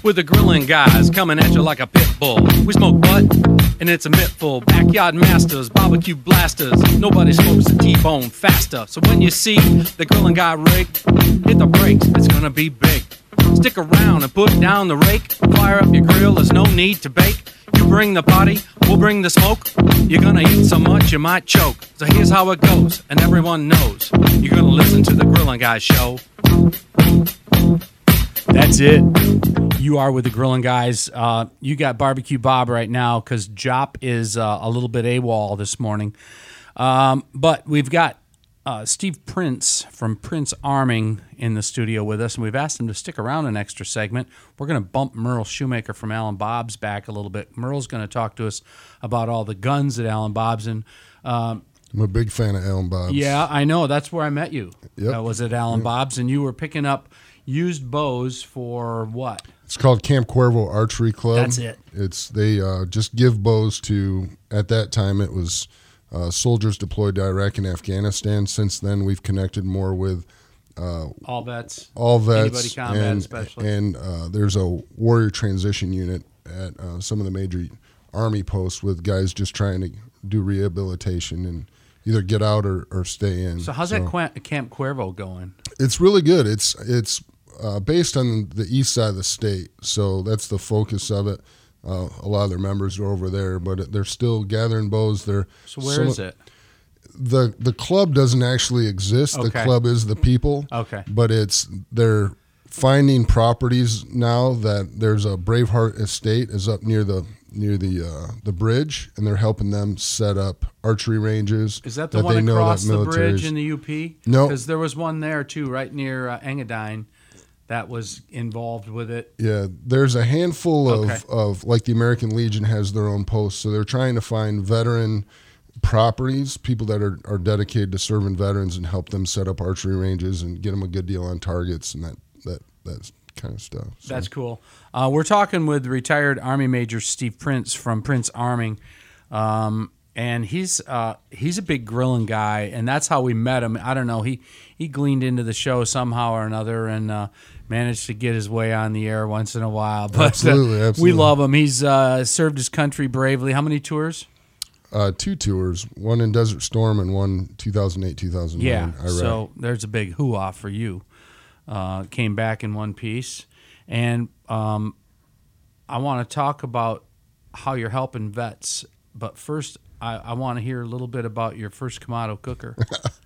with the grilling guys coming at you like a pit bull. We smoke butt, and it's a mittful. Backyard masters, barbecue blasters. Nobody smokes a T-bone faster. So when you see the grilling guy rig, hit the brakes, it's gonna be big. Stick around and put down the rake. Fire up your grill, there's no need to bake. You bring the party, we'll bring the smoke. You're gonna eat so much you might choke. So here's how it goes, and everyone knows. You're gonna listen to the Grilling Guy Show. That's it. You are with the Grilling Guys. You got Barbecue Bob right now because Jop is a little bit AWOL this morning. But we've got Steve Prince from Prince Arming in the studio with us, and we've asked him to stick around an extra segment. We're going to bump Merle Shoemaker from Alan Bob's back a little bit. Merle's going to talk to us about all the guns at Alan Bob's. And I'm a big fan of Alan Bob's. Yeah, I know. That's where I met you. Yep. Was at Alan Bob's, and you were picking up used bows for what? It's called Camp Cuervo Archery Club. That's it. They just give bows to, at that time it was soldiers deployed to Iraq and Afghanistan. Since then we've connected more with all vets, anybody combat especially. And there's a warrior transition unit at some of the major Army posts with guys just trying to do rehabilitation and either get out or stay in. So how's that Camp Cuervo going? It's really good. It's based on the east side of the state, so that's the focus of it. A lot of their members are over there, but they're still gathering bows. So where is it? The club doesn't actually exist. Okay. The club is the people. Okay. But they're finding properties now. That there's a Braveheart Estate is up near the bridge, and they're helping them set up archery ranges. Is that the one across the bridge in the UP? No, because there was one there too, right near Engadine, that was involved with it. Yeah, there's a handful of like the American Legion has their own posts, so they're trying to find veteran properties, people that are dedicated to serving veterans, and help them set up archery ranges and get them a good deal on targets and that kind of stuff. So. That's cool. We're talking with retired Army Major Steve Prince from Prince Arming, and he's a big grilling guy, and that's how we met him. I don't know, he gleaned into the show somehow or another, and managed to get his way on the air once in a while. But absolutely. We love him. He's served his country bravely. How many tours? 2 tours, one in Desert Storm and one 2008, 2009. Yeah, Iraq. So there's a big hoo-ah for you. Came back in one piece. And I want to talk about how you're helping vets. But first, I want to hear a little bit about your first Kamado cooker.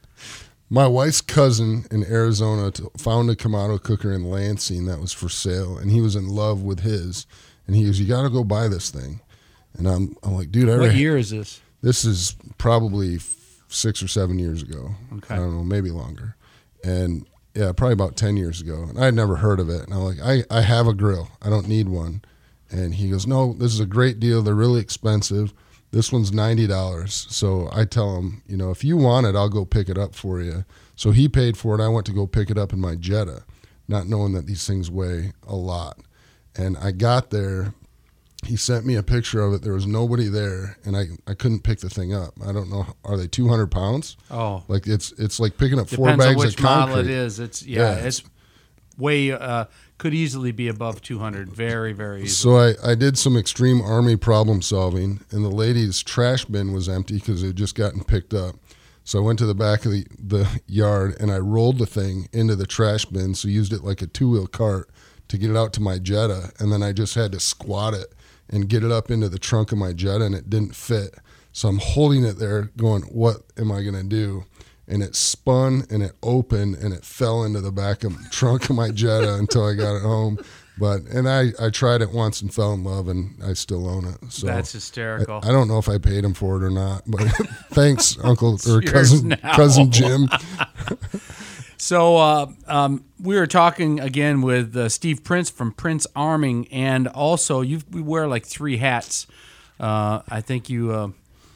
My wife's cousin in Arizona found a Kamado cooker in Lansing that was for sale, and he was in love with his. And he goes, "You got to go buy this thing." And I'm like, "Dude, what year is this?" This is probably 6 or 7 years ago. Okay. I don't know, maybe longer. And yeah, probably about 10 years ago. And I had never heard of it. And I'm like, I have a grill. I don't need one. And he goes, "No, this is a great deal. They're really expensive. This one's $90. So I tell him, if you want it, I'll go pick it up for you. So he paid for it. I went to go pick it up in my Jetta, not knowing that these things weigh a lot. And I got there. He sent me a picture of it. There was nobody there, and I couldn't pick the thing up. I don't know. Are they 200 pounds? Oh, like it's like picking up depends 4 bags on which of concrete. model it is. It's way could easily be above 200. Very, very easily. So I did some extreme Army problem solving, and the lady's trash bin was empty because it had just gotten picked up. So I went to the back of the yard, and I rolled the thing into the trash bin. So used it like a 2-wheel cart to get it out to my Jetta, and then I just had to squat it and get it up into the trunk of my Jetta, and it didn't fit. So I'm holding it there going, what am I going to do? And it spun, and it opened, and it fell into the back of the trunk of my Jetta until I got it home. And I tried it once and fell in love, and I still own it. So that's hysterical. I don't know if I paid him for it or not, but thanks, Uncle or cousin Jim. So we were talking again with Steve Prince from Prince Arming, and also you wear like 3 hats. I think you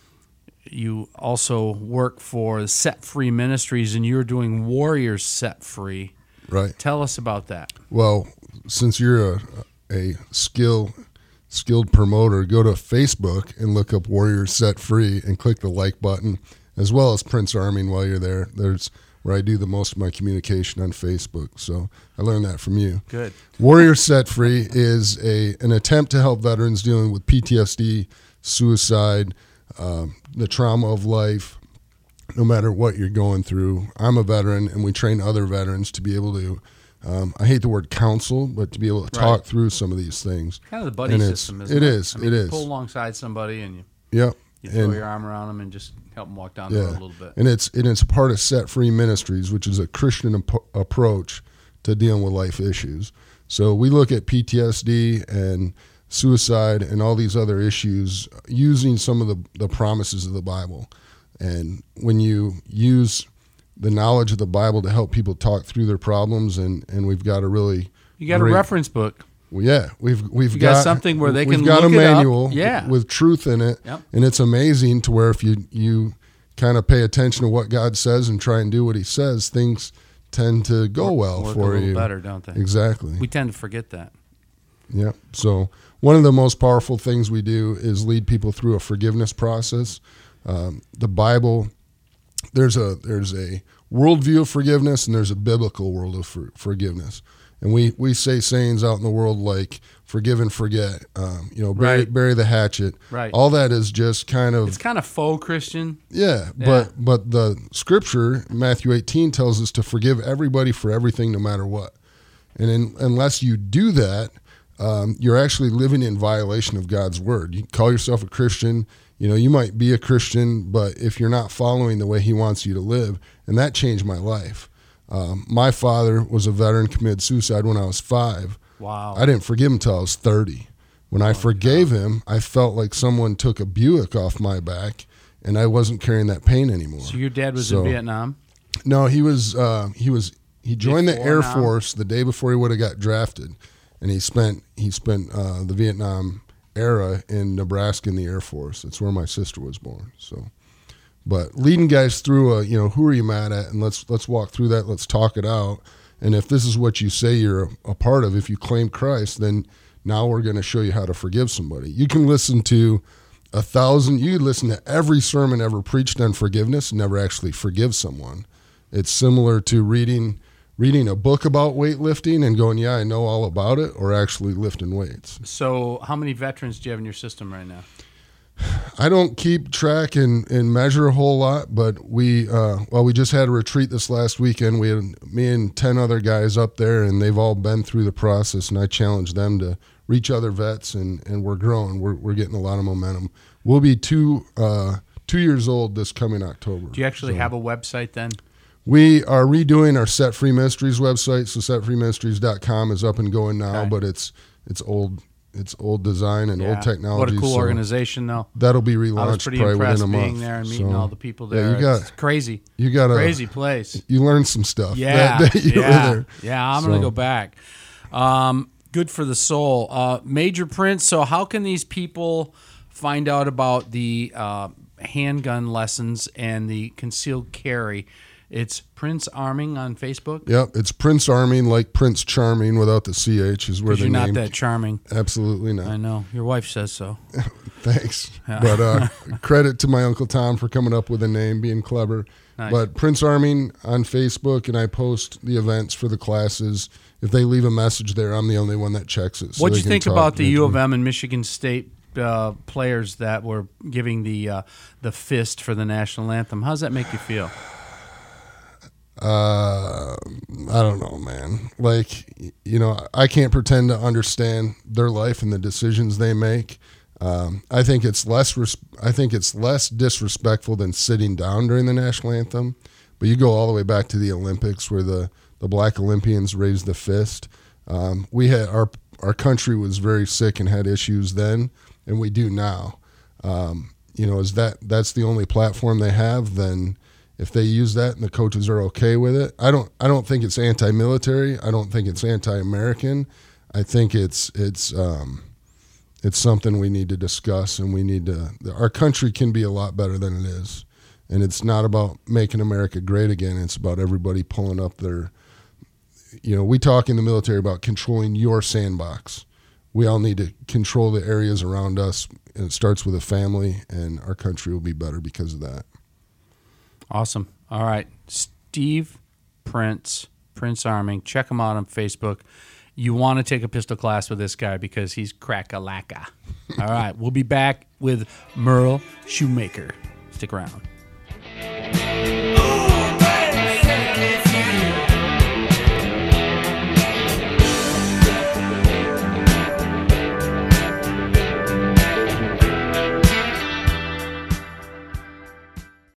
also work for Set Free Ministries, and you're doing Warriors Set Free. Right. Tell us about that. Well, since you're a skilled promoter, go to Facebook and look up Warriors Set Free and click the like button, as well as Prince Arming while you're there. There's where I do the most of my communication on Facebook. So I learned that from you. Good. Warrior Set Free is an attempt to help veterans dealing with PTSD, suicide, the trauma of life, no matter what you're going through. I'm a veteran, and we train other veterans to be able to, I hate the word counsel, but to be able to talk through some of these things. Kind of the buddy system, isn't it? It is. I mean, it you is. pull alongside somebody and you Yep. throw your arm around them and just help them walk down the road a little bit. And it's a part of Set Free Ministries, which is a Christian approach to dealing with life issues. So we look at PTSD and suicide and all these other issues using some of the promises of the Bible. And when you use the knowledge of the Bible to help people talk through their problems, and we've got a really a reference book. Well, yeah, we've got something where they can we've got look a manual it up. with truth in it, Yep. and it's amazing to where if you kind of pay attention to what God says and try and do what He says, things tend to go well work for a little you. better, don't they? Exactly. We tend to forget that. Yeah. So one of the most powerful things we do is lead people through a forgiveness process. The Bible, there's a worldview of forgiveness, and there's a biblical world of forgiveness. And we say sayings out in the world like forgive and forget, bury the hatchet. Right. All that is just kind of... It's kind of faux Christian. Yeah, but the scripture, Matthew 18, tells us to forgive everybody for everything no matter what. And unless you do that, you're actually living in violation of God's word. You call yourself a Christian, you might be a Christian, but if you're not following the way He wants you to live, and that changed my life. My father was a veteran, committed suicide when I was 5. Wow. I didn't forgive him until I was 30. When I forgave him, I felt like someone took a Buick off my back, and I wasn't carrying that pain anymore. So your dad was in Vietnam? No, he joined the Air Force the day before he would have got drafted, and he spent the Vietnam era in Nebraska in the Air Force. That's where my sister was born. So. But leading guys through who are you mad at, and let's walk through that. Let's talk it out. And if this is what you say you're a part of, if you claim Christ, then now we're going to show you how to forgive somebody. You can listen to 1,000. You can listen to every sermon ever preached on forgiveness and never actually forgive someone. It's similar to reading a book about weightlifting and going, yeah, I know all about it, or actually lifting weights. So how many veterans do you have in your system right now? I don't keep track and measure a whole lot, but we just had a retreat this last weekend. We had me and 10 other guys up there, and they've all been through the process, and I challenged them to reach other vets, and we're growing. We're getting a lot of momentum. We'll be 2 years old this coming October. Do you actually have a website then? We are redoing our Set Free Ministries website, so setfreeministries.com is up and going now, Okay. but it's old. It's old design and old technology. What a cool organization, though. That'll be relaunched I was pretty probably impressed within a month. being there and meeting all the people there. Yeah, It's crazy. You got crazy place. You learned some stuff. Yeah, that you were there. Yeah. I'm gonna go back. Good for the soul. Major Prince. So how can these people find out about the handgun lessons and the concealed carry? It's Prince Arming on Facebook? Yep, it's Prince Arming, like Prince Charming without the CH is where they're named. You're not that charming. Absolutely not. I know. Your wife says so. Thanks. Yeah. But credit to my Uncle Tom for coming up with a name, being clever. Nice. But Prince Arming on Facebook, and I post the events for the classes. If they leave a message there, I'm the only one that checks it. So what do you think about the U of M and Michigan State players that were giving the fist for the national anthem? How does that make you feel? I don't know, man. I can't pretend to understand their life and the decisions they make. I think it's less disrespectful than sitting down during the national anthem. But you go all the way back to the Olympics where the Black Olympians raised the fist. We had our country was very sick and had issues then, and we do now. That's the only platform they have, then if they use that and the coaches are okay with it, I don't think it's anti-military. I don't think it's anti-American. I think it's something we need to discuss, and our country can be a lot better than it is. And it's not about making America great again. It's about everybody pulling up their, we talk in the military about controlling your sandbox. We all need to control the areas around us, and it starts with a family, and our country will be better because of that. Awesome. All right. Steve Prince Arming. Check him out on Facebook. You want to take a pistol class with this guy because he's crack-a-lacka. All right, we'll be back with Merle Shoemaker. Stick around.